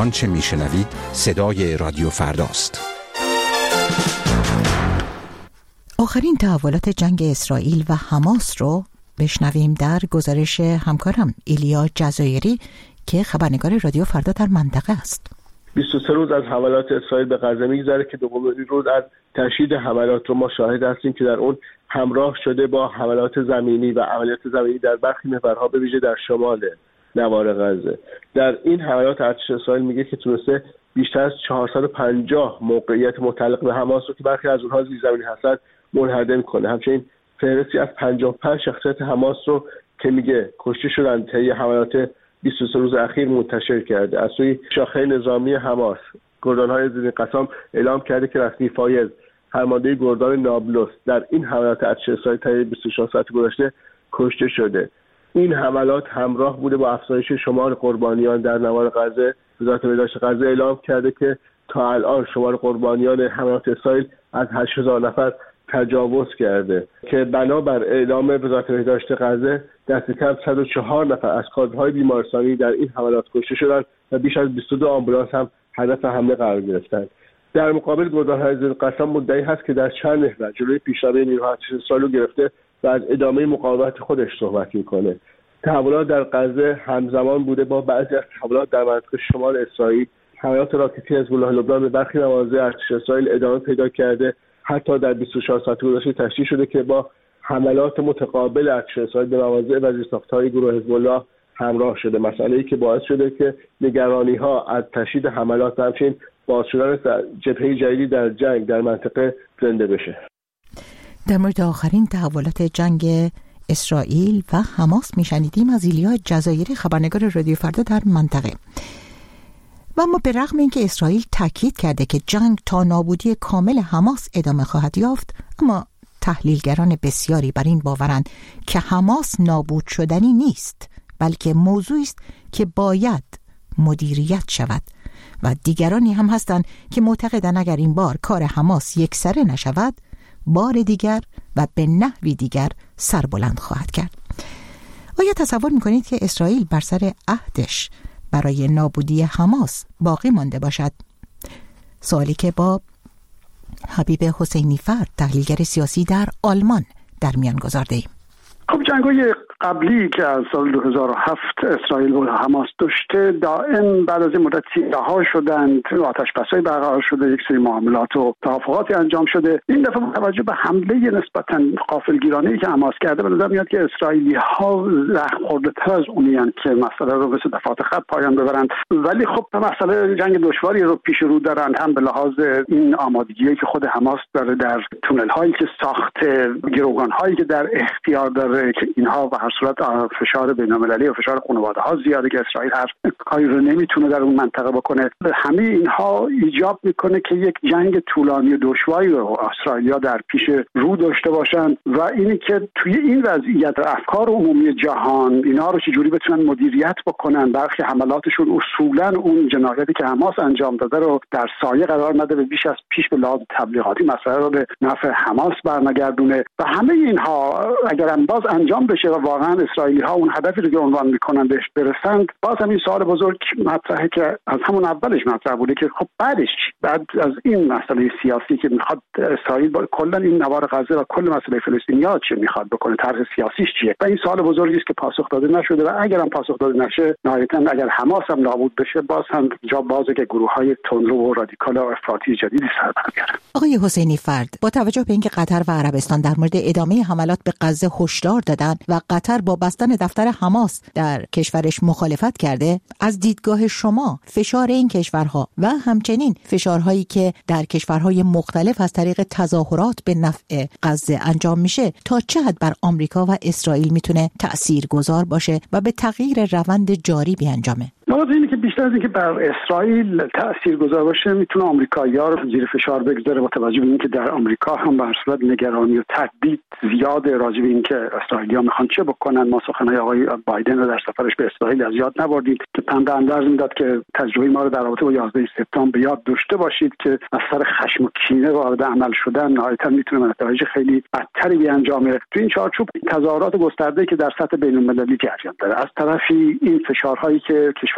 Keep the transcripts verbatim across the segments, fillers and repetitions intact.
آنچه میشنوید صدای رادیو فرداست. آخرین تحولات جنگ اسرائیل و حماس رو بشنویم در گزارش همکارم ایلیا جزایری که خبرنگار رادیو فردا در منطقه است. بیست و سه روز از حملات اسرائیل به غزه میگذره که دومین روز از تشدید حملات رو ما شاهد هستیم که در اون همراه شده با حملات زمینی و عملیات زمینی در برخی محورها به ویژه در شمال نوار غزه. در این حملات ارتش اسرائیل میگه که تونسته بیشتر از چهارصد و پنجاه موقعیت متعلق به حماس رو که برخی از اونها زیرزمینی هستند منهدم کنه. همچنین فهرستی از پنجاه و پنج شخصیت حماس رو که میگه کشته شدن طی حملات بیست و سه روز اخیر منتشر کرده. از سوی شاخه نظامی حماس گردان‌های ضد قسام اعلام کرده که رسمی فایز فرمانده گردان نابلس در این حملات ارتش اسرائیل طی بیست و چهار ساعت گذشته کشته شده. این حملات همراه بوده با افزایش شمار قربانیان در نوار غزه. وزارت بهداشت غزه اعلام کرده که تا الان شمار قربانیان حملات اسرائیل از هشت هزار نفر تجاوز کرده که بنابر اعلام وزارت بهداشت غزه دست کم صد و چهار نفر از کادرهای بیمارستانی در این حملات کشته شدند و بیش از بیست و دو آمبولانس هم هدف حمله قرار گرفتند. در مقابل گردان‌های ضد قسام مدعی هست که در چند محور جلوی پیشروی نیروهای ارتش اسرائیل رو گرفته و از ادامه مقاومت خودش صحبت میکنه. تحولات در غزه همزمان بوده با بعضی از تحولات در منطقه شمال اسرائیل. حملات راکتی حزب الله لبنان به برخی مواضع ارتش اسرائیل ادامه پیدا کرده. حتی در بیست و چهار ساعت گذشته تشدید شده که با حملات متقابل ارتش اسرائیل به مواضع و زیرساخت‌های گروه حزب الله همراه شده. مسئله‌ای که باعث شده که نگرانی‌ها از تشدید حملات و همچنین باز شدن جبهه جدیدی در جنگ در منطقه زنده بشه. در مورد آخرین تحولات جنگ اسرائیل و حماس میشنیدیم از ایلیا جزایری خبرنگار رادیو فردا در منطقه. و اما به رغم اینکه اسرائیل تاکید کرده که جنگ تا نابودی کامل حماس ادامه خواهد یافت، اما تحلیلگران بسیاری بر این باورند که حماس نابود شدنی نیست، بلکه موضوعی است که باید مدیریت شود و دیگرانی هم هستند که معتقدند اگر این بار کار حماس یکسره نشود، بار دیگر و به نحوی دیگر سربلند خواهد کرد. آیا تصور میکنید که اسرائیل بر سر عهدش برای نابودی حماس باقی مانده باشد؟ سوالی که با حبیب حسینی فرد تحلیلگر سیاسی در آلمان در میان گذارده ایم. خب جنگ‌های قبلی که از سال دو هزار و هفت اسرائیل و حماس داشته دائم بعد از این مدتی رها شدند، آتش‌بس‌های برقرار شده، یک سری معاملات و توافقاتی انجام شده. این دفعه با توجه به حمله نسبتاً غافلگیرانه‌ای که حماس کرده به نظر میاد که اسرائیلی‌ها زخم خورده‌تر از اونیان که مسئله رو به دفعات خط پایان ببرند. ولی خب مسئله جنگ دشواری رو پیش رو دارند، هم به لحاظ این آمادگی‌ای که خود حماس داره در تونل‌هایی که ساخته، گروگان‌هایی که در اختیار داره که اینها به هر صورت فشار بین‌المللی و فشار خانواده‌ها زیاده که اسرائیل هر کاری رو نمیتونه در اون منطقه بکنه. همه اینها ایجاب میکنه که یک جنگ طولانی و دشواری رو اسرائیلیا در پیش رو داشته باشن و اینی که توی این وضعیت افکار عمومی جهان اینا رو چجوری بتونن مدیریت بکنن. برخی حملاتشون اصولا اون جنایتی که حماس انجام داده رو در سایه قرار نده و بیش از پیش به لحاظ تبلیغاتی مسئله رو به نفع حماس برنگردونه و همه اینها اگر باز انجام بشه و واقعا اسرائیلی ها اون هدفی رو که عنوان میکنن بهش برسند، باز هم این سوال بزرگ مطرحه که از همون اولش مطرح بوده که خب بعدش بعد از این مسئله سیاسی که میخواد اسرائیل با کلا این نوار غزه و کل مسئله فلسطینیا چه میخواد بکنه، طرح سیاسیش چیه؟ و این سوال بزرگی است که پاسخ داده نشده و اگر هم پاسخ داده نشه نهایتا اگر حماس هم نابود بشه باز هم جا بازه که گروه‌های تندرو و رادیکال و افراطی جدیدی سر برمی‌گیرن. آقای حسینی فرد، با توجه به اینکه قطر و عربستان در مورد ادامه حملات به غزه هشدار دادن و قطر با بستن دفتر حماس در کشورش مخالفت کرده، از دیدگاه شما فشار این کشورها و همچنین فشارهایی که در کشورهای مختلف از طریق تظاهرات به نفع غزه انجام میشه تا چه حد بر آمریکا و اسرائیل میتونه تاثیرگذار باشه و به تغییر روند جاری بیانجامه؟ نکته اینه که بیشتر از اینکه بر اسرائیل تاثیرگذار باشه میتونه آمریکایی‌ها رو زیر فشار بگذاره با توجه به اینکه در آمریکا هم به هر صورت نگرانی و تردید زیاد راجع به اینکه اسرائیلی‌ها میخوان چه بکنن. ما سخنهای آقای بایدن رو در سفرش به اسرائیل از یاد نبردیم که پنده اندرز میداد که تجربه ما رو در رابطه با یازده سپتامبر یاد داشته باشید که از سر خشم و کینه وارد عمل شدن نهایتاً میتونه نتایج خیلی بدتری بیانجامه. تو این چارچوب تظاهرات گسترده‌ای که در سطح بین‌المللی جریان داره، از طرفی این فشارهایی که کشور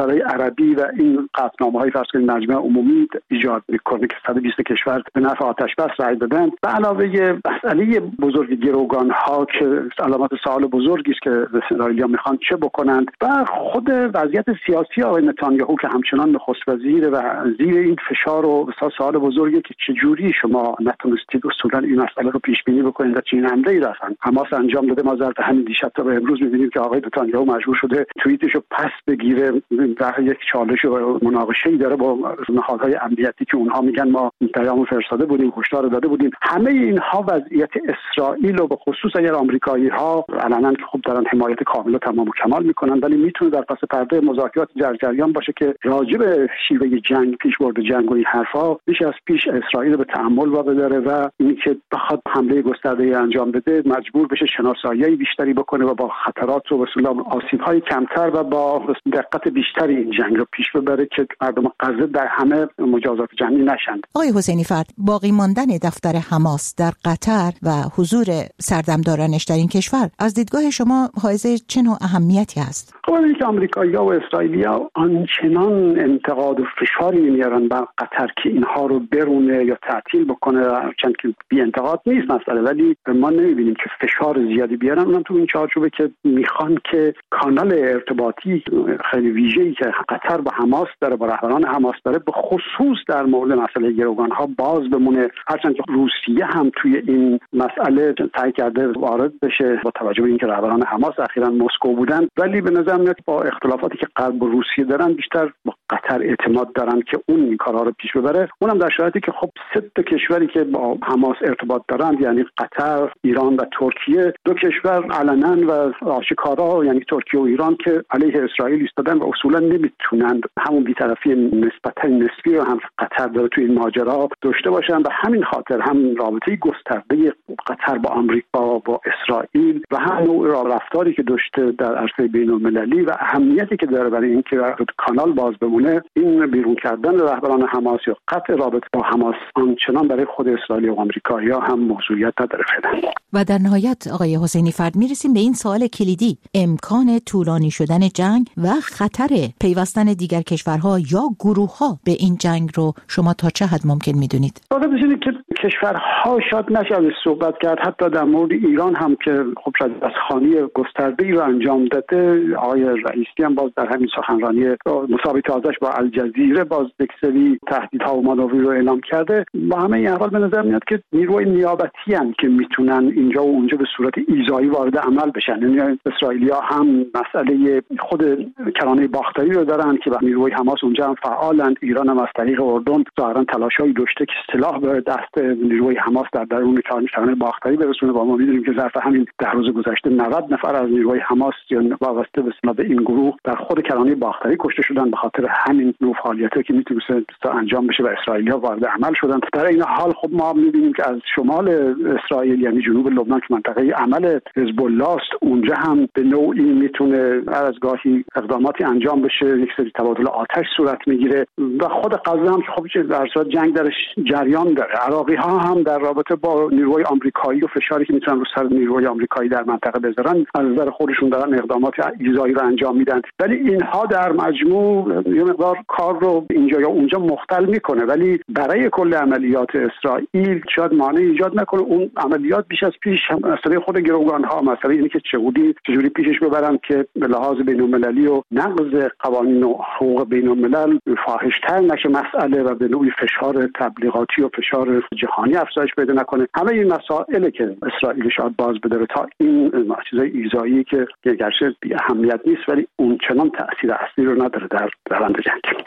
کشورهای عربی و این قطعنامه‌های فرض کنید مجمع عمومی ایجاد می‌کنه که صد و بیست کشور به نفع آتش بس رأی دادن. به علاوه مسئله بزرگ گروگان‌ها که علامت سوال بزرگی است که اسرائیلی‌ها می‌خوان چه بکنند و خود وضعیت سیاسی آقای نتانیاهو که همچنان نخست وزیر و زیر این فشار و سوال بزرگی که چجوری شما نتونستید اصولا این مسئله رو پیش بینی بکنید و چنین حمله‌ای را حماس انجام داده. ما ظرف همین دیشب تا به امروز می‌بینیم که آقای نتانیاهو مجبور شده توییتشو پس بگیره در یک چالش و مناقشه‌ای داره با نهادهای امنیتی که اونها میگن ما پیام فرستاده بودیم، هشدار داده بودیم. همه اینها وضعیت اسرائیل و به خصوص اگر آمریکایی‌ها علنا که خب دارن حمایت کامل و تمام و کمال میکنن، ولی میتونه در پس پرده مذاکرات در جریان باشه که راجع به شیوه جنگ، پیشبرد جنگ و این حرفا بیش از پیش اسرائیل به تأمل واداره و اینکه بخواد حمله گسترده انجام بده مجبور بشه شناسایی بیشتری بکنه و با خطرات و اصولا آسیب‌های کمتر و با دقت بیشتری این جنگ رو پیش ببره که مردم غزه در همه مجازات جنگی نشن. آقای حسینی فرد، باقی ماندن دفتر حماس در قطر و حضور سردمدارانش در این کشور از دیدگاه شما حائز چه نوع اهمیتی است؟ خب اینکه آمریکایی‌ها و اسرائیلی‌ها آنچنان انتقاد و فشاری میارن بر قطر که اینها رو برونه یا تعطیل بکنه، چند که بی انتقاد نیست مسئله، ولی ما نمی‌بینیم که فشار زیادی بیارن. اونم تو این چارچوبه که میخوان که کانال ارتباطی خیلی ویژه‌ای که قطر با حماس داره، با رهبران حماس داره، به خصوص در مورد مسئله گروگان‌ها باز بمونه. هرچند که روسیه هم توی این مسئله سعی کرده وارد بشه با توجه به اینکه رهبران حماس اخیراً مسکو بودن، ولی به نظر میاد با اختلافاتی که غرب و روسیه دارن بیشتر با قطر اعتماد دارن که اون این کارها رو پیش ببره. اونم در شرایطی که خب سه تا کشوری که با حماس ارتباط دارن، یعنی قطر، ایران و ترکیه، دو کشور علنا و آشکارا، یعنی ترکیه و ایران که علیه اسرائیل ایستادن و اصولا نمیتونن همون بی‌طرفی نسبتا نسبی رو هم قطر داره توی این ماجرا داشته باشن. و همین خاطر هم رابطه گسترده قطر با آمریکا با اسرائیل و هم نوع رفتاری که داشته در عرصه بین‌المللی و اهمیتی که داره برای اینکه کانال باز بمونه، این بیرون کردن رهبران حماس یا قطع رابطه با حماس آنچنان برای خود اسرائیل و آمریکایی‌ها هم موضوعیت نداره فعلا. و در نهایت آقای حسینی فرد میرسیم به این سوال کلیدی: امکان طولانی شدن جنگ و خطر پیوستن دیگر کشورها یا گروه‌ها به این جنگ رو شما تا چه حد ممکن میدونید؟ واقعا میشه که کشورها شاید نشه از صحبت کرد. حتی در مورد ایران هم که خب رجزخوانی گسترده‌ای رو انجام داده، آقای رئیسی هم باز در همین سخنرانی مسابقه تازه‌اش با الجزیره باز یک سری تهدیدها و مانوری رو اعلام کرده. با همه این احوال به نظر میاد که نیروی نیابتی ان که میتونن اینجا و اونجا به صورت ایذایی وارد عمل بشن. یعنی اسرائیلی‌ها هم مسئله خود کرانه باختری رو دارن که نیروی حماس اونجا هم فعالند. ایران هم از طریق اردن ظاهرا تلاشایی داشته که سلاح به دست نیروی حماس در درون کرانه باختری برسونه. با ما می‌دونیم که ظرف همین ده روز گذشته نود نفر از نیروی حماس یا وابسته به اصطلاح به این گروه در خود کرانه باختری کشته شدن به خاطر همین نوع فعالیتی که میتونه انجام بشه و اسرائیلی‌ها وارد عمل شدن. در این حال خب ما می‌بینیم که از شمال اسرائیل یعنی جنوب لبنان که منطقه عمل حزب الله است، اونجا هم به نوعی میتونه هر از گاهی اقداماتی انجام بشه، یک سری تبادل آتش صورت میگیره و خود غزه هم خب در صورت جنگ درش جریان داره. عراقی‌ها هم در رابطه با نیروهای آمریکایی و فشاری که میتونن رو سر نیروهای آمریکایی در منطقه بذارن از نظر خودشون دارن اقدامات ایذایی رو انجام میدن، ولی اینها در مجموع یه مقدار کار رو اینجا یا اونجا مختل میکنه، ولی برای کل عملیات اسرائیل شاید مانع ایجاد نکنه. اون عملیات بیش از پیش مسئله خود گروگان‌ها، مسئله اینه که چجوری چجوری پیشش ببرن که به لحاظ بین‌المللی و نقض قوانین و حقوق بین‌الملل فاحش‌تر نشه مسئله و به نوعی فشار تبلیغاتی و فشار جهانی افزایش پیدا نکنه. همه این مسائلی که اسرائیل شاید باز بداره تا این چیزای ایذایی که گرچه بی اهمیت نیست ولی اون چنان تأثیر اصلی رو نداره در روند جنگ.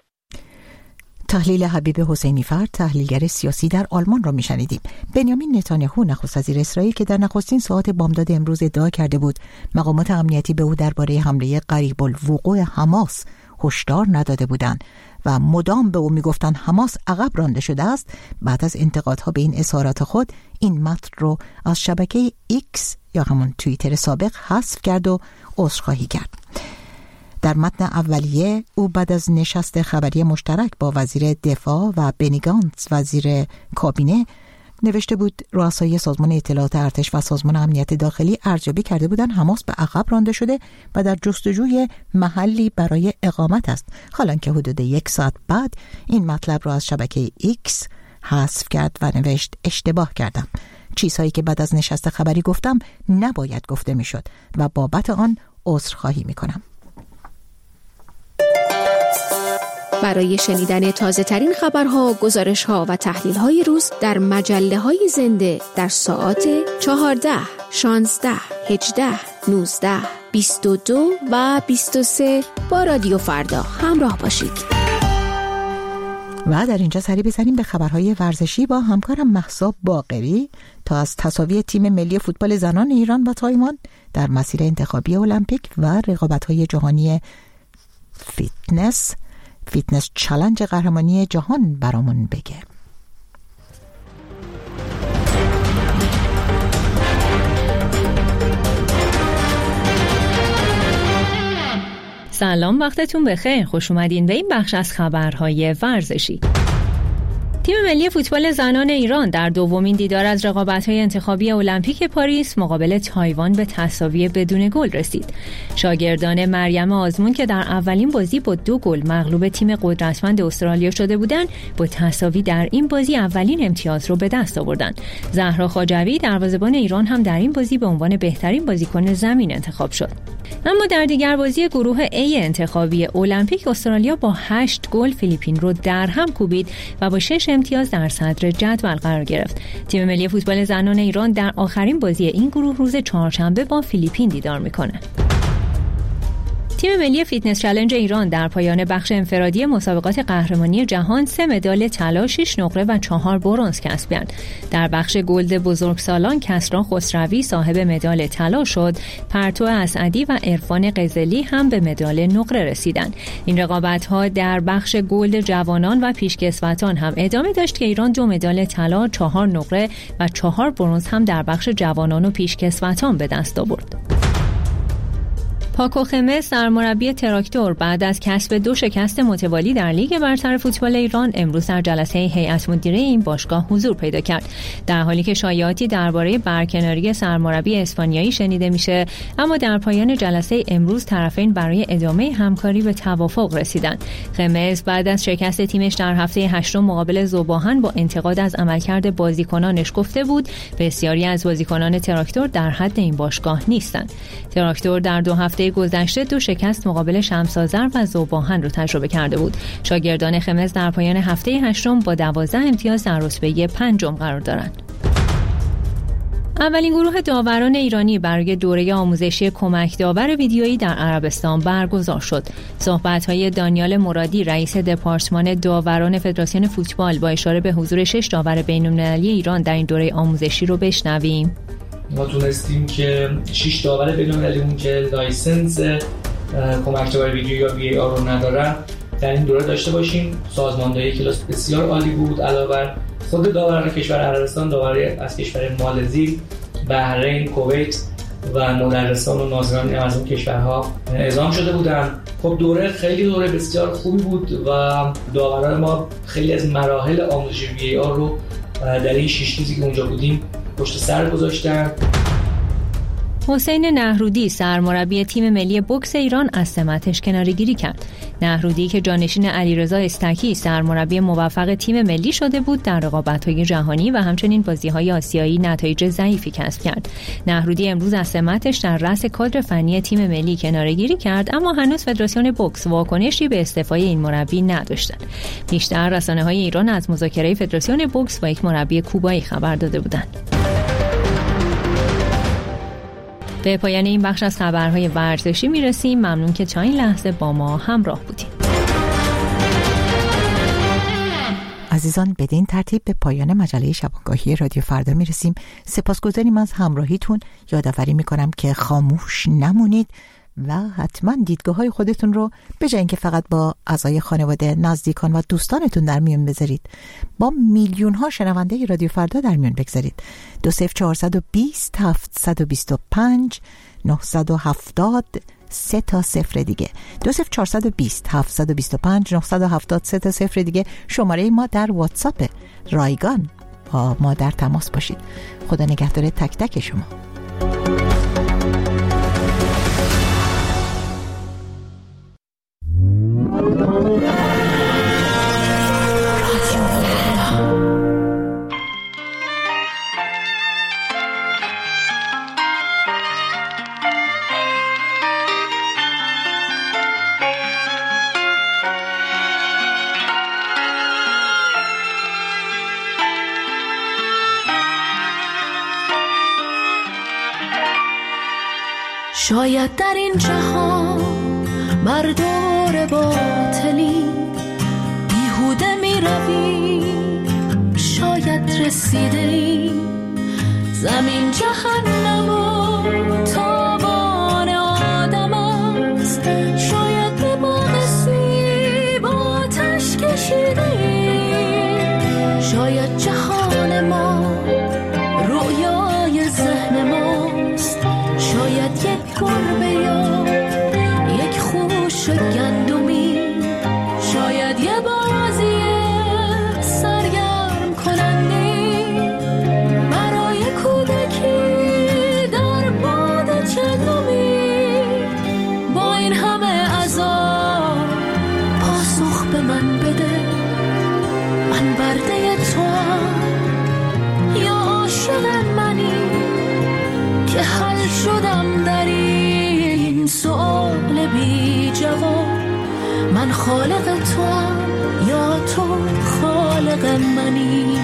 تحلیل حبیب حسینی فرد، تحلیلگر سیاسی در آلمان را میشنیدیم. بنیامین نتانیاهو نخست وزیر اسرائیل که در نخستین ساعات بامداد امروز ادعا کرده بود مقامات امنیتی به او درباره حمله قریب الوقوع حماس هشدار نداده بودند و مدام به او میگفتند حماس عقب رانده شده است، بعد از انتقادها به این اظهارات خود این متن رو از شبکه ایکس یا همون توییتر سابق حذف کرد و عذرخواهی کرد. در متن اولیه او بعد از نشست خبری مشترک با وزیر دفاع و بنی گانتز وزیر کابینه نوشته بود رؤسای سازمان اطلاعات ارتش و سازمان امنیت داخلی ارزیابی کرده بودند حماس به عقب رانده شده و در جستجوی محلی برای اقامت است. حالا که حدود یک ساعت بعد این مطلب را از شبکه ایکس حذف کرد و نوشت اشتباه کردم. چیزهایی که بعد از نشست خبری گفتم نباید گفته میشد و بابت آن عذرخواهی میکنم. برای شنیدن تازه ترین خبرها، گزارشها و تحلیل های روز در مجله های زنده در ساعات چهارده، شانزده، هجده، نوزده، بیست و دو و بیست و سه با رادیو فردا همراه باشید. و در اینجا سری بزنیم به خبرهای ورزشی با همکارم مهسا باقری تا از تساوی تیم ملی فوتبال زنان ایران و تایوان در مسیر انتخابی المپیک و رقابت‌های جهانی فیتنس فیتنس چالش قهرمانی جهان برامون بگه. سلام، وقتتون بخیر. خوش اومدین به این بخش از خبرهای ورزشی. تیم ملی فوتبال زنان ایران در دومین دیدار از رقابت‌های انتخابی المپیک پاریس مقابل تایوان به تساوی بدون گل رسید. شاگردان مریم آزمون که در اولین بازی با دو گل مغلوب تیم قدرتمند استرالیا شده بودند، با تساوی در این بازی اولین امتیاز رو به دست آوردند. زهرا خواجوی دروازه‌بان ایران هم در این بازی به عنوان بهترین بازیکن زمین انتخاب شد. اما در دیگر بازی گروه A انتخابی المپیک استرالیا با هشت گل فیلیپین رو در هم کوبید و با شش امتیاز در صدر جدول قرار گرفت. تیم ملی فوتبال زنان ایران در آخرین بازی این گروه روز چهارشنبه با فیلیپین دیدار میکنه. تیم ملی فیتنس چالش ایران در پایان بخش انفرادی مسابقات قهرمانی جهان سه مدال طلا، شش نقره و چهار برنز کسب کرد. در بخش گلد بزرگسالان کسرا خسروی صاحب مدال طلا شد. پرتو اسعدی و عرفان قزلی هم به مدال نقره رسیدند. این رقابت‌ها در بخش گلد جوانان و پیشکسوتان هم ادامه داشت که ایران دو مدال طلا، چهار نقره و چهار برنز هم در بخش جوانان و پیشکسوتان به دست آورد. پاکو خمس سرمربی تراکتور بعد از کسب دو شکست متوالی در لیگ برتر فوتبال ایران امروز در جلسه هیئت مدیره این باشگاه حضور پیدا کرد. در حالی که شایعاتی درباره برکناری سرمربی اسپانیایی شنیده میشه، اما در پایان جلسه امروز طرفین برای ادامه همکاری به توافق رسیدند. خمس بعد از شکست تیمش در هفته هشتم مقابل ذوباهن با انتقاد از عملکرد بازیکنانش گفته بود بسیاری از بازیکنان تراکتور در حد این باشگاه نیستند. تراکتور در دو هفته گذشته دو شکست مقابل شمس آذر و ذوباهن رو تجربه کرده بود. شاگردان خمس در پایان هفته هشتم با دوازده امتیاز در رتبه پنجم قرار دارند. اولین گروه داوران ایرانی برای دوره آموزشی کمک داور ویدیویی در عربستان برگزار شد. صحبت‌های دانیال مرادی رئیس دپارتمان داوران فدراسیون فوتبال با اشاره به حضور شش داور بین‌المللی ایران در این دوره آموزشی رو بشنویم. ما تونستیم که شش داور بین‌المللیمون که لایسنس کمک داور ویدیو یا وی آر رو ندارن در این دوره داشته باشیم. سازماندهی کلاس بسیار عالی بود. علاوه بر خود داوران کشور عربستان، داوری از کشور مالزی، بحرین، کویت و مدرسان و ناظران از این کشورها اعزام شده بودند. خب دوره خیلی دوره بسیار خوبی بود و داوران ما خیلی از مراحل آموزش وی آر رو در این شش روزی که اونجا بودیم پشت سر گذاشتن. حسین نهرودی سرمربی تیم ملی بوکس ایران از سمتش کناره‌گیری کرد. نهرودی که جانشین علیرضا استکی سرمربی موفق تیم ملی شده بود در رقابت‌های جهانی و همچنین بازی‌های آسیایی نتایج ضعیفی کسب کرد. نهرودی امروز از سمتش در رأس کادر فنی تیم ملی کناره‌گیری کرد، اما هنوز فدراسیون بوکس واکنشی به استعفای این مربی نداشتند. بیشتر رسانه‌های ایران از مذاکره فدراسیون بوکس با یک مربی کوبایی خبر داده بودند. به پایان این بخش از خبرهای ورزشی میرسیم. ممنون که تا این لحظه با ما همراه بودیم. عزیزان، بدین ترتیب به پایان مجله شبانگاهی رادیو فردا میرسیم. سپاسگزاریم از همراهیتون. یادآوری میکنم که خاموش نمونید و حتما دیدگاه‌های خودتون رو به جای اینکه فقط با اعضای خانواده، نزدیکان و دوستانتون در میون بذارید، با میلیون ها شنونده رادیو فردا در میون بگذارید. دو صفر چهارصد و بیست هفتصد و بیست و پنج نهصد و هفتاد سه تا صفر دیگه دو صفر چهارصد و بیست هفتصد و بیست و پنج نهصد و هفتاد سه تا صفر دیگه شماره ما در واتساپ رایگان. با ما در تماس باشید. خدا نگهدار تک تک شما. شاید در این جهان بر دور باطلی بیهوده می روی، شاید رسیده ای زمین جهنم و تاوان آدم است، شاید به باغ سیب آتش کشیده ای، شاید جهان ما رویای ذهن ماست، شاید یک گربه یا یک خوش گندمی، شاید یه بازی سرگرم کننده برای کودکی در باد چندمی. با این همه عذاب پاسخ به من بده، من برده توام یا عاشق منی که حل شدم در این سؤال بی جواب. من خالق توام یا تو خالق منی؟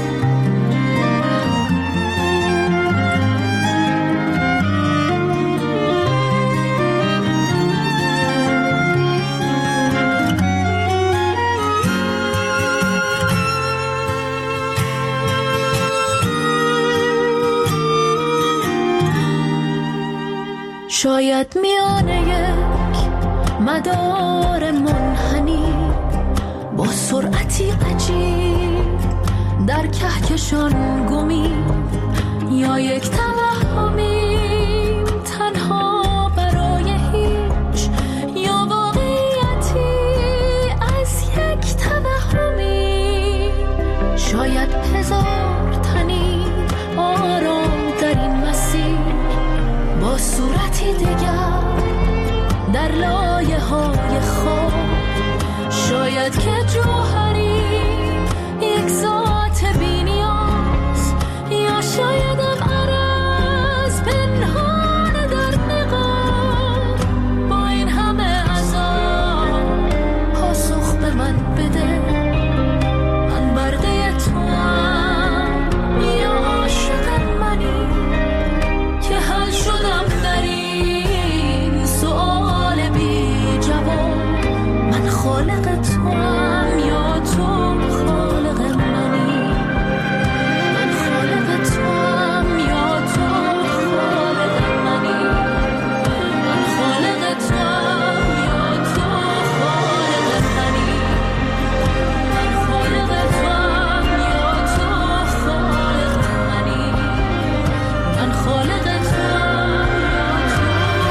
شاید میانه یک مدار منحنی با سرعتی عجیب در کهکشان گمی، یا یک توهمی تنها برای هیچ، یا واقعیتی از یک توهمی. شاید هزار تنی آرام در این مسیر با صورتی دیگر در لایه های خواب، شاید که جوهری یک ذات بی نیاز، یا شایدم عرض پنهان در نقاب. با این همه عذاب پاسخ به من بده، من برده توام یا عاشق منی که حل شدم در این سؤال بی جواب. من خالق توام یا تو خالق منی؟ من خالق توام یا تو خالق منی؟ من خالق توام یا تو خالق منی؟ من خالق توام یا تو خالق منی؟ من خالق توام یا تو.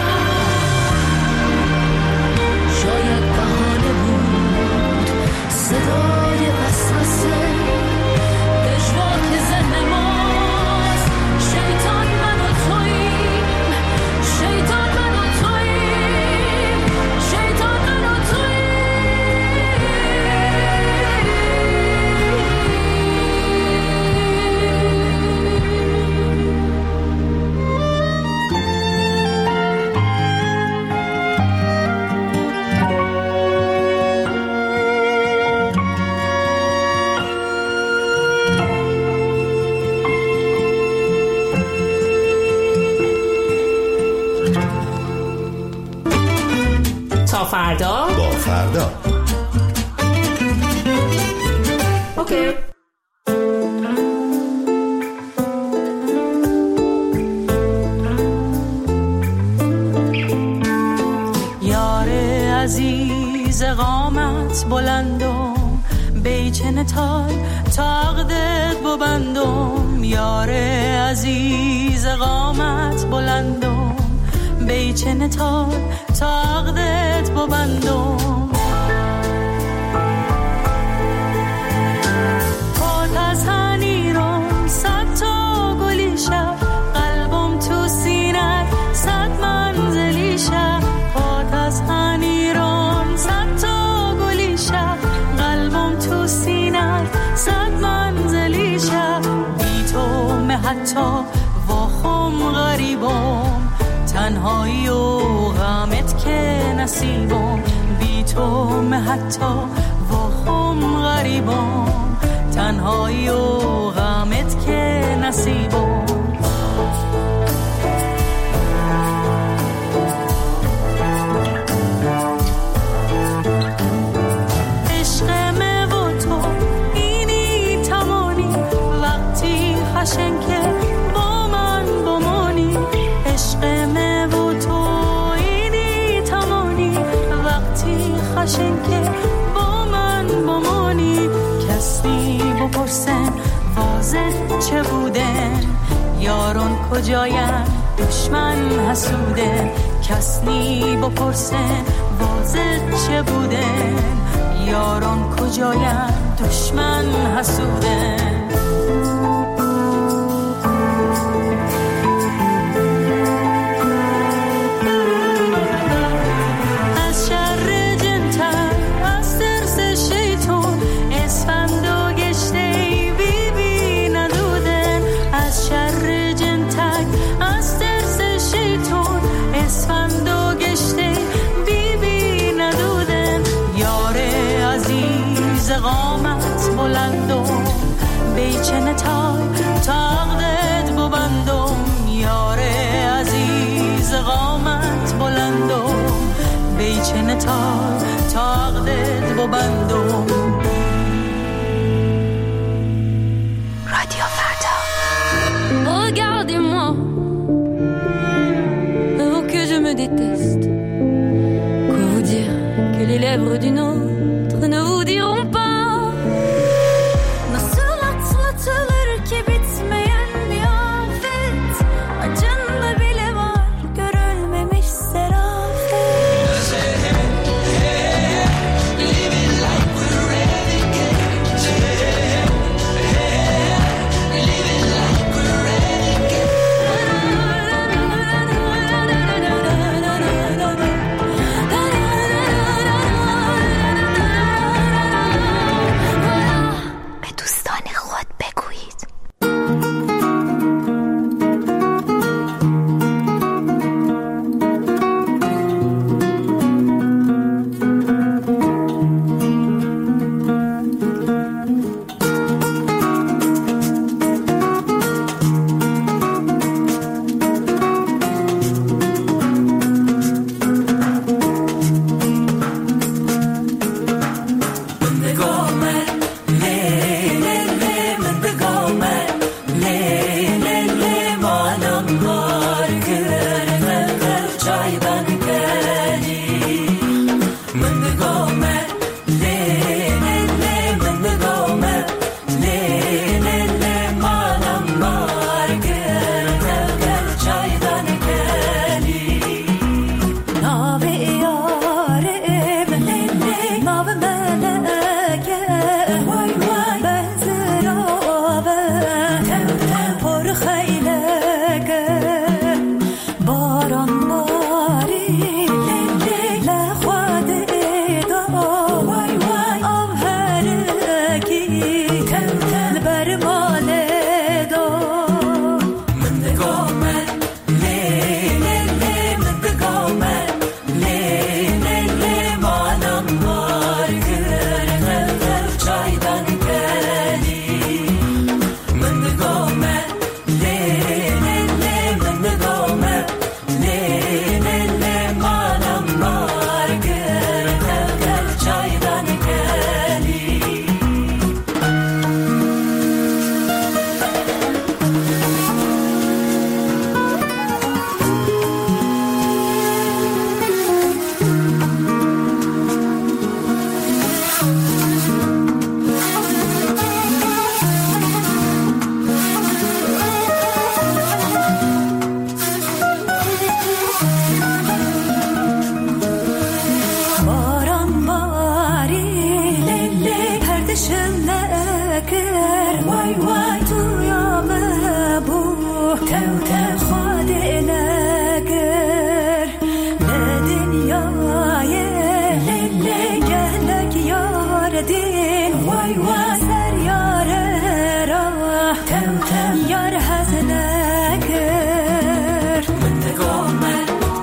شاید بهانه بود صدای وسوسه، پژواک ذهن ماست، شیطان من و توییم، شیطان من و توییم، شیطان من و تا فردا. با فردا. اوکی. یار عزیز قامت بلندم، بیچن تای تاقدت ببندم. یار عزیز قامت بلندم، بیچن تای تاقدت ببندم. پات از هنی رو تنهایی و غمت که نصیبم بی تو حتی و خم غریبم تنهایی و غمت که نصیبم خشن که با من بمانی عشق من و تو اینی تمانی وقتی خشن که با من بمانی کسی بپرسن واضح چه بودن یاران کجاین دشمن حسوده کسی بپرسن واضح چه بودن یاران کجاین دشمن حسوده قامت بلندم بیچن تای تاقدت ببندم یاره عزیز قامت بلندم بیچن تای تاقدت ببندم رادیو فردا Regardez-moi oh que je me déteste quoi vous dire que les lèvres d'une autre ne vous diront pas یار حزنگر من نگامن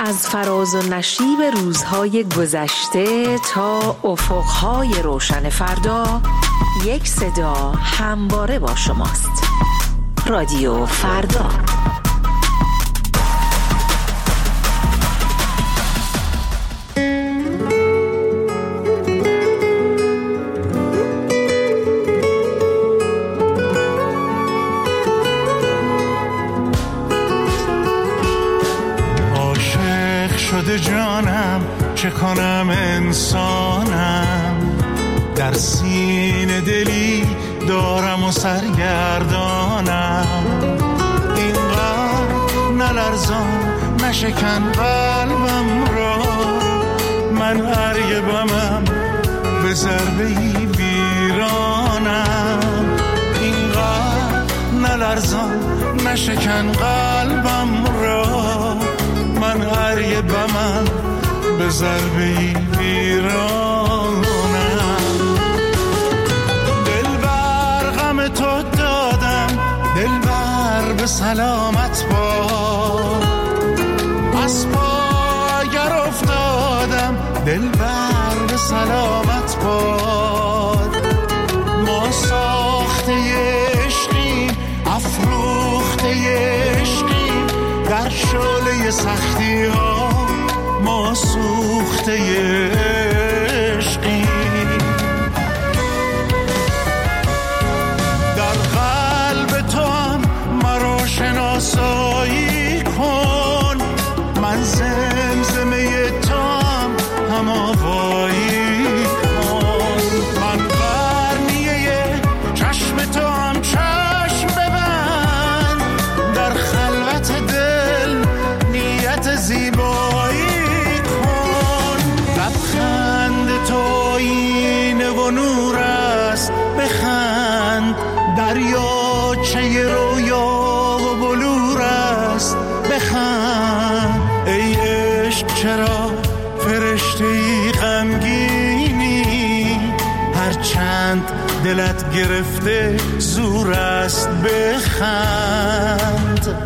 از فراز و نشیب روزهای گذشته تا افقهای روشن فردا، یک صدا همواره با شماست. رادیو فردا. جانم چه کنم انسانم، در سینه دلی دارم و سرگردانم، اینقدر نلرزان نشکن قلبم را، من هرگه بمم به ضربه‌ای ویرانم، اینقدر نلرزان نشکن قلبم را، من هر یه بمم به ضربه‌ای ویرانم، دل بر غم تو دادم، دل بر به سلامت باد، از پا اگر افتادم، دل بر به سلامت باد، ما ساخته عشقیم، افروخته عشقیم، در شعله سختی ها ما سوخته عشقیم، در قلب تو هم مرا شناسایی کن، من زمزمه تو هم هماوایی کن، من قرنیه چشم تو هم چشم ببند، در خلوت دل نیت زیبایی کن، لبخند تو آینه و نور است، بخند، دریاچه رویا و بلور است، بخند، ای عشق چرا فرشته‌ای غمگینی، هرچند دلت گرفته زور است، بخند.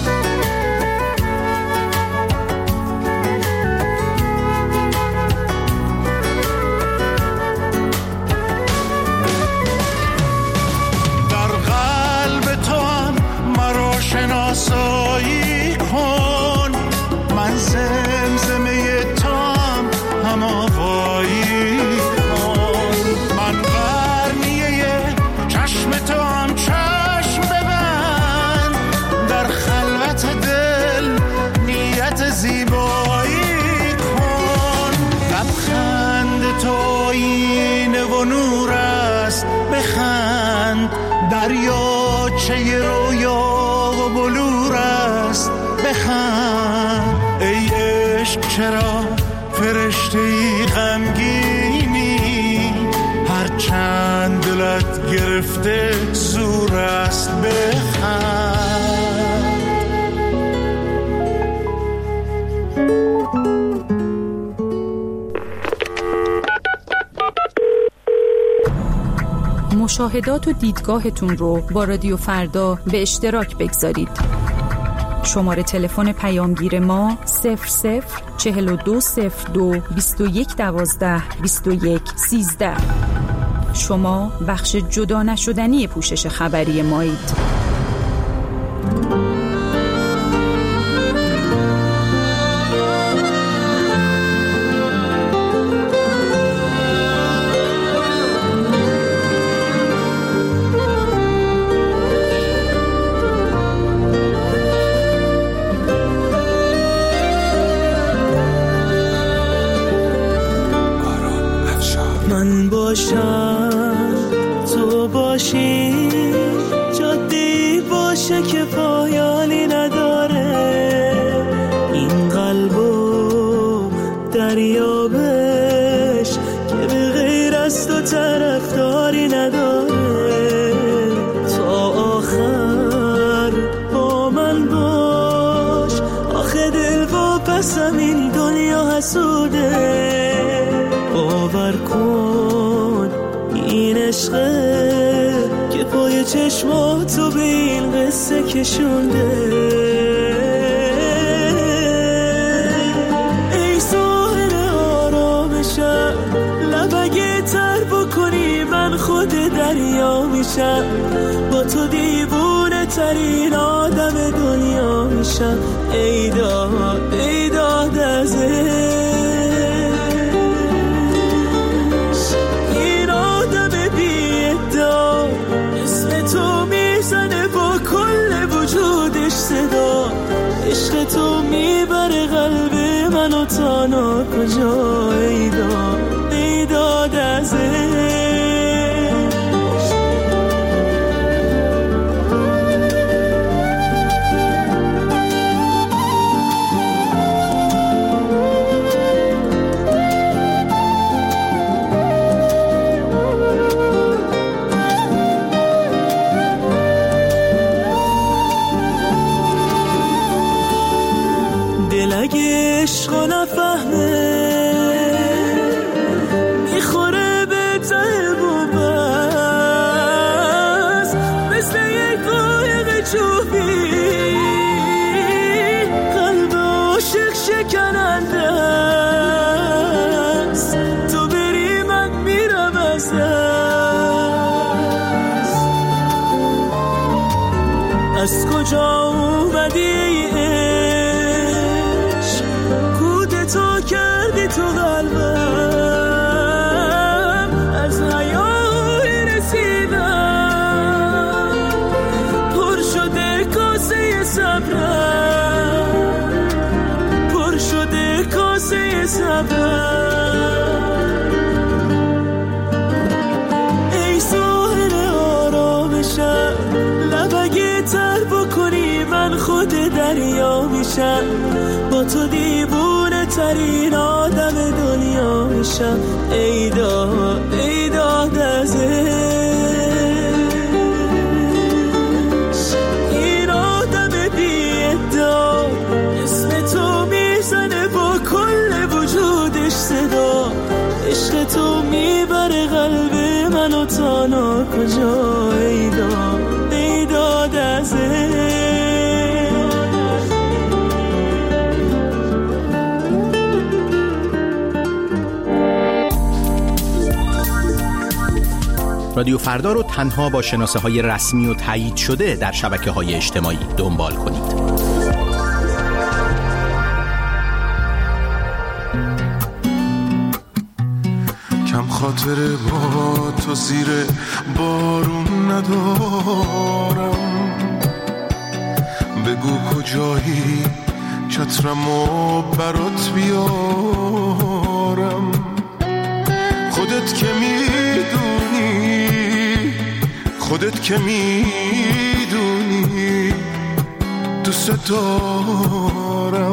شناسایی کن، من زمزمه تام هماوایی کن، من قرنیه چشم تو هم چشم ببند، در خلوت دل نیت زیبایی کن، لبخند تو آینه و نور است، بخند، دریاچه رویا بلور است، بخند، ای عشق چرا فرشته‌ای غمگینی، هرچند دلت گرفته زور است، بخند. مشاهدات و دیدگاهتون رو با رادیو فردا به اشتراک بگذارید. شماره تلفن پیامگیر ما صفر صفر چهل و دو صفر دو بیست و یک دوازده بیست و یک سیزده. شما بخش جدا نشدنی پوشش خبری مایید. باشم تو باشی، جادی باشه که پایانی نداره، این قلبو دریابش که به غیر از تو طرفداری نداره، تا آخر با من باش، آخه دل و پسم این دنیا حسوده، باور کن این عشقه که پای چشماتو به این قصه کشونده. میشم، با تو دیوونه ترین آدم دنیا میشم. ای داد ای داد ازش، این آدم بی ادعا اسم تو میزنه با کل وجودش صدا. عشق تو میبره قلب منو تا ناکجا. ای داد ای داد ازش. دل اگه عشقا نفهمه میخوره به ته بوبست، مثل یک قایق چوبی قلب عاشق شکننده است. تو بری من میرم از دست. از کجا اومدی تو کردی تو قلبم، از حیای رسیدم پر شده کاسه صبرم، پر شده کاسه صبرم. ای ساحل آرامشم، لب اگه تر بکنی من خود دریا میشم. با تو دیوونه ترین آدم دنیا میشم. ای داد ای داد ازش، این آدم بی ادعا اسم تو میزنه با کل وجودش صدا. عشق تو میبره قلب منو تا ناکجا. ای داد ای داد ازش. رادیو فردا رو تنها با شناسه های رسمی و تایید شده در شبکه های اجتماعی دنبال کنید. کم خاطر با تو زیر بارون ندارم، بگو کجایی چترمو برات بیارم. خودت که میدونی، خودت که میدونی دوست دارم.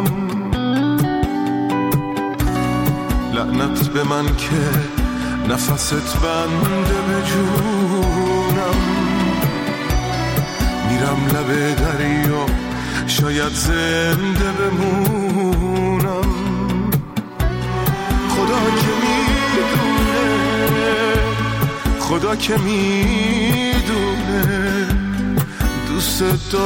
لعنت به من که نفست بنده به جونم. میرم لب دریا شاید زنده بمونم. خدا که میدونه، خدا که میدونه دوست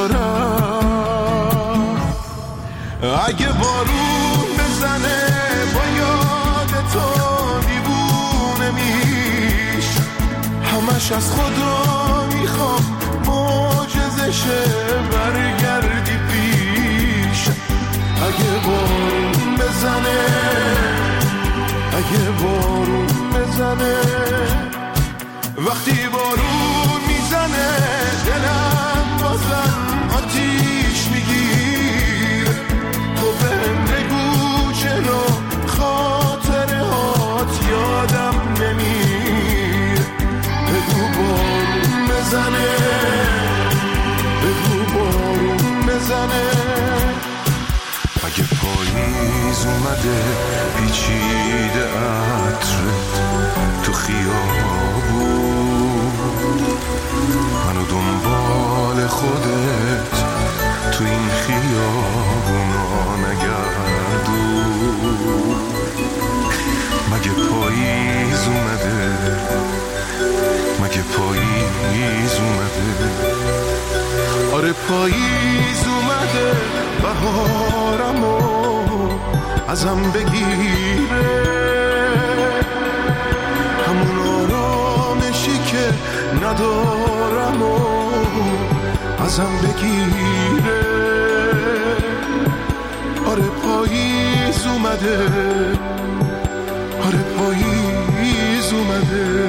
دارم. اگه بارون بزنه با یاد تو دیوونه میش، همش از خدا میخوام معجزشه برگردی پیش. اگه بارون بزنه، اگه بارون بزنه، وقتی بارون میزنه دلم بازم آتیش میگیر. تو بهم بگو چرا خاطره هات یادم نمیر. بگو بارون بزنه، بگو بارون بزنه. اگه پاییز اومده پیچیده عطرت تو خیابون، منو دنبال خودت تو این خیابونا نگردون. مگه پاییز اومده، مگه پاییز اومده. آره پاییز اومده، بهارمو ازم بگیره. همون آرامشی که نداره ازم بگیره. آره پاییز اومده، آره پاییز اومده.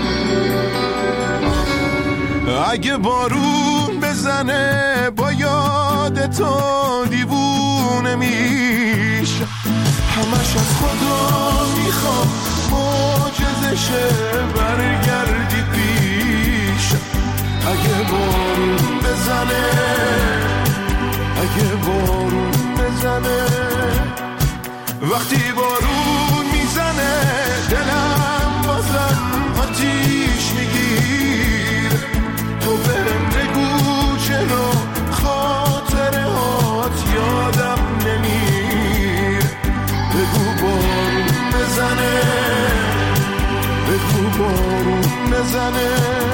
اگه بارون بزنه با یاد تو دیوونه میشه، همش از خدا میخوام معجزشه برگردی پیش. اگه بارون بزنه، اگه بارون بزنه، وقتی بارون میزنه دلم بازم آتیش میگیره. تو بهم بگو چرا خاطره هات یادم نمیره. بگو بارون بزنه، بگو بارون بزنه.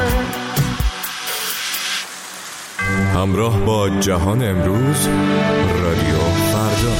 همراه با جهان امروز، رادیو فردا.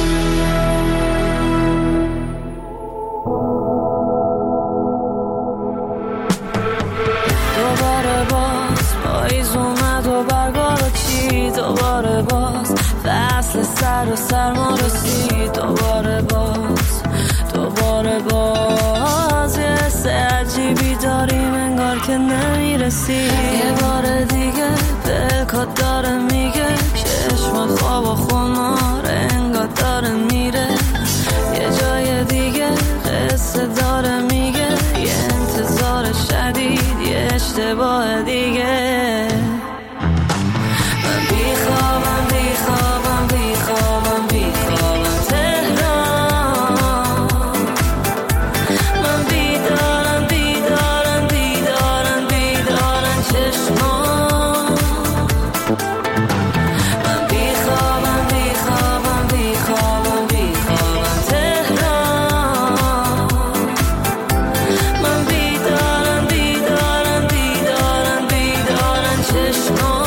دوباره باز پاییز اومد و برگا رو چید، دوباره باز فصل سر و سرما رسید، دوباره باز دوباره باز یه حس عجیبی داریم انگار که نمیرسی. یه بار دیگه دلکات داره میگه چشم خواب و خمار انگار داره میره. یه جای دیگه قصه داره میگه یه انتظار شدید، یه اشتباه دیگه. من بیخوابم بیخوابم بیخوابم بیخوابم تهران. من بیدارم بیدارم بیدارم بیدارم چشمان. من بیخوابم بیخوابم بیخوابم بیخوابم تهران. من بیدارم بیدارم بیدارم بیدارم چشمان.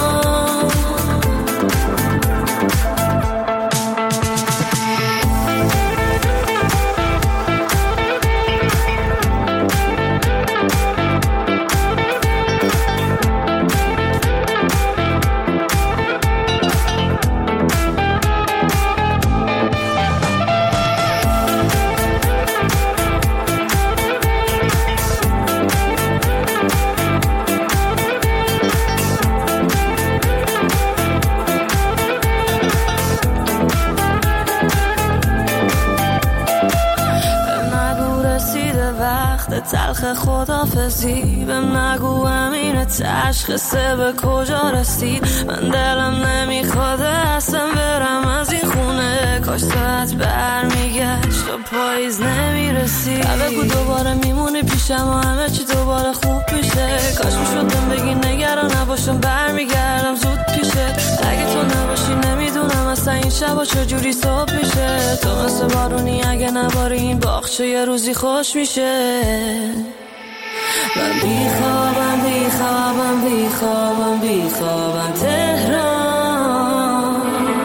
تلخ خدافزی بهم نگو امین تشخیصه به کجا رسید. من دلم نمیخواد اصلا برم از این خونه، کاش ساعت برمیگشت و پاییز نمیرسی. بگو دوباره میمونی پیشم و همه چی دوباره خوب میشه. کاش میشدم بگی نگران نباشم برمیگردم زود پیشه. اگه تو نباشی نمیدونم اصلا این شبا چجوری صبح میشه. تو مثل بارونی اگه نباری این باغچه یه روزی خوش میشه. من بیخوابم بیخوابم بیخوابم بیخوابم تهران.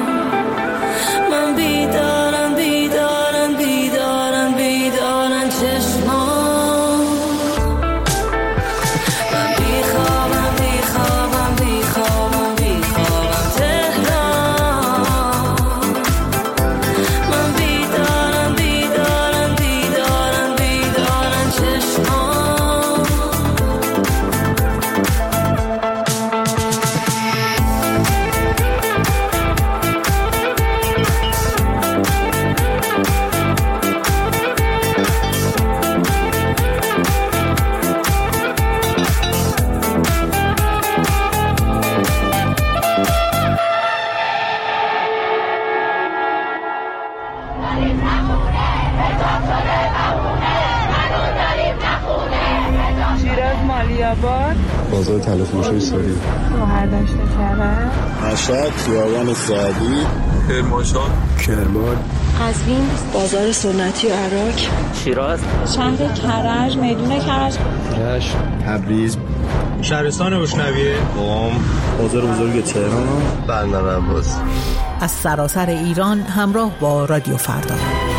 من بیدارم بیدارم بیدارم بیدارم چشمان. من بیخوابم بیخوابم بیخوابم بیخوابم تهران. من بیدارم بیدارم بیدارم بیدارم چشمان. بازار تلفروشی ساری، گوهر داشته کرد، مشهد، خیابان سعدی، کرمانشاه، کرمان، قزوین، بازار سنتی و عراق، شیراز، شهر کرج، میدون کرج، رشت، تبریز، شهرستان روشنویه، قم، بازار بزرگ تهران، بندر عباس. از سراسر ایران همراه با رادیو فردا.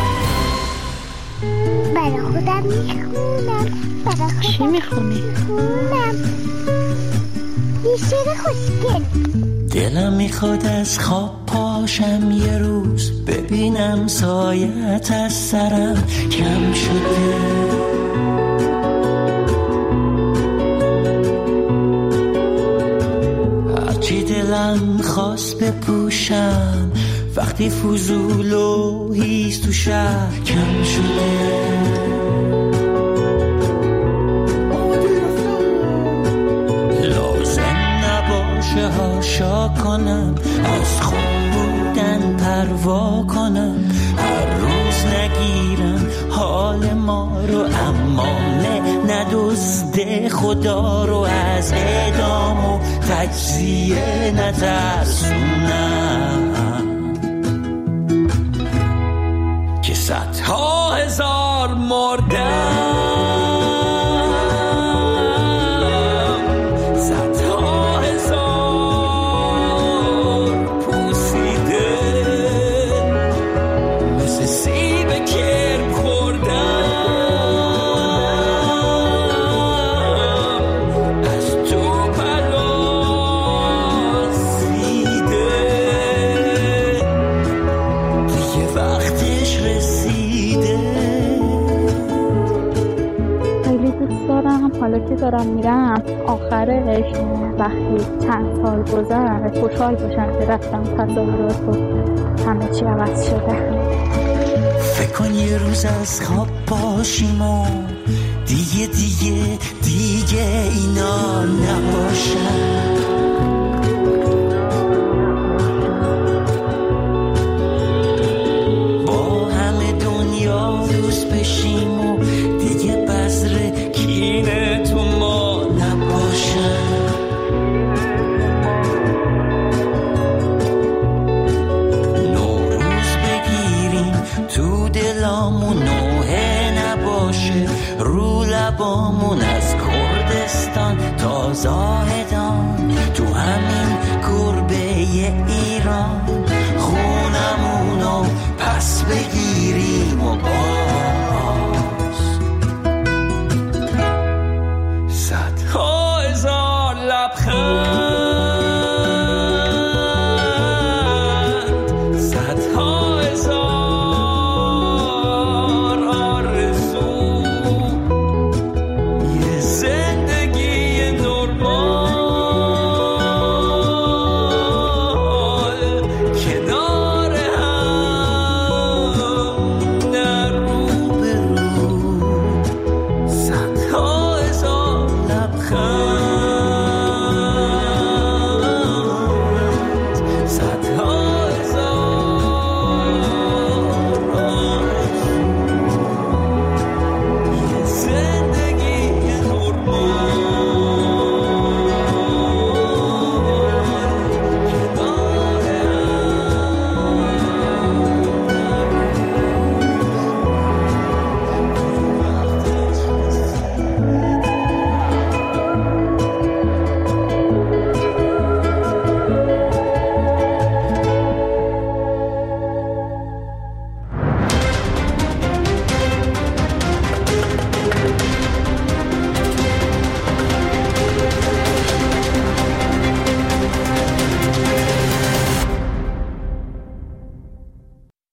برای خودم میخونم. چی میخونی؟ میخونم یه شعر خوشگل. دلم میخواد از خواب پاشم یه روز، ببینم سایت از سرم کم شده. هرچی دلم خواست بپوشم، وقتی فضول و هیز تو شهر کم شده. هاشا کنم، از خون بودن پروا کنم، هر روز نگیرم حال ما رو، اما نه ندزده خدا رو، از اعدام و تجزیه نترسونم که صدها هزار مردم. حالا که دارم میرم آخرش وقتی چند سال گذشت خوشحال باشم که رفتم، تصاویرات و همه چی عوض شده. فکر کن یه روز از خواب باشیم و دیگه دیگه دیگه اینا نباشن. با همه دنیا دوست بشیم و دیگه بذر کینه تو ما نباشن. نوروز بگیریم تو دلامون، نوحه نباشه رو لبامون، از کردستان تا زاهدان تو همین گربه ایران، خونمونو پس بگیریم